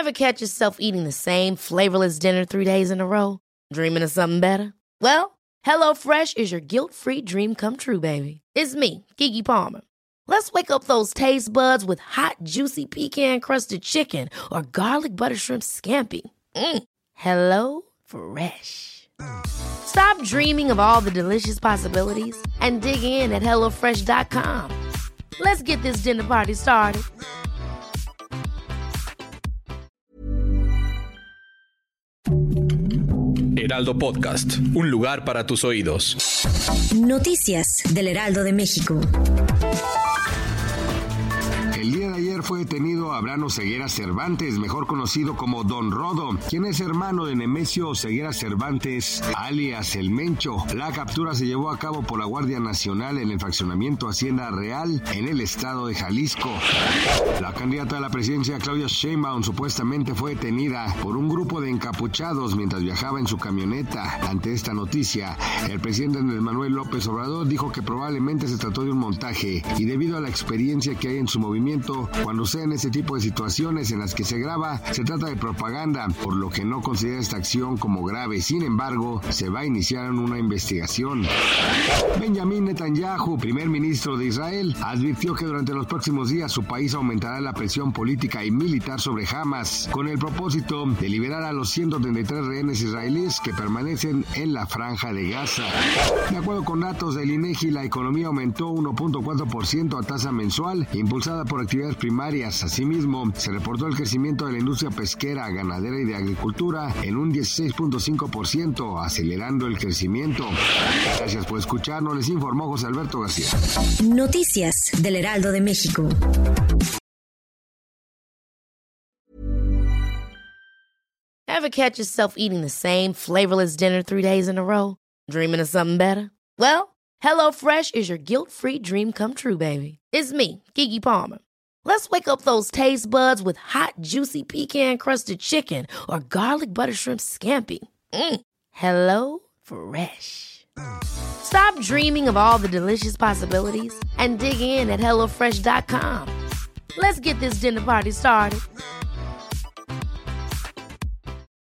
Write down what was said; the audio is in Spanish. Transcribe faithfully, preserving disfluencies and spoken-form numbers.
Ever catch yourself eating the same flavorless dinner three days in a row? Dreaming of something better? Well, HelloFresh is your guilt-free dream come true, baby. It's me, Keke Palmer. Let's wake up those taste buds with hot, juicy pecan-crusted chicken or garlic butter shrimp scampi. Mm. Hello Fresh. Stop dreaming of all the delicious possibilities and dig in at hello fresh dot com. Let's get this dinner party started. Heraldo Podcast, un lugar para tus oídos. Noticias del Heraldo de México. El día de ayer fue detenido Abraham Oseguera Cervantes, mejor conocido como Don Rodo, quien es hermano de Nemesio Oseguera Cervantes, alias El Mencho. La captura se llevó a cabo por la Guardia Nacional en el fraccionamiento Hacienda Real, en el estado de Jalisco. La candidata a la presidencia, Claudia Sheinbaum, supuestamente fue detenida por un grupo de encapuchados mientras viajaba en su camioneta. Ante esta noticia, el presidente Andrés Manuel López Obrador dijo que probablemente se trató de un montaje y debido a la experiencia que hay en su movimiento, cuando sean ese tipo de situaciones en las que se graba, se trata de propaganda, por lo que no considera esta acción como grave. Sin embargo, se va a iniciar una investigación. Benjamín Netanyahu, primer ministro de Israel, advirtió que durante los próximos días su país aumentará la presión política y militar sobre Hamas, con el propósito de liberar a los ciento treinta y tres rehenes israelíes que permanecen en la franja de Gaza. De acuerdo con datos del INEGI, la economía aumentó uno punto cuatro por ciento a tasa mensual, impulsada por actividades primarias. Asimismo, se reportó el crecimiento de la industria pesquera, ganadera y de agricultura en un dieciséis punto cinco por ciento, acelerando el crecimiento. Gracias por escucharnos, les informó José Alberto García. Noticias del Heraldo de México. Ever catch yourself eating the same flavorless dinner three days in a row? Dreaming of something better? Well, HelloFresh is your guilt-free dream come true, baby. It's me, Keke Palmer. Let's wake up those taste buds with hot, juicy pecan-crusted chicken or garlic butter shrimp scampi. Mm. Hello Fresh. Stop dreaming of all the delicious possibilities and dig in at hello fresh dot com. Let's get this dinner party started.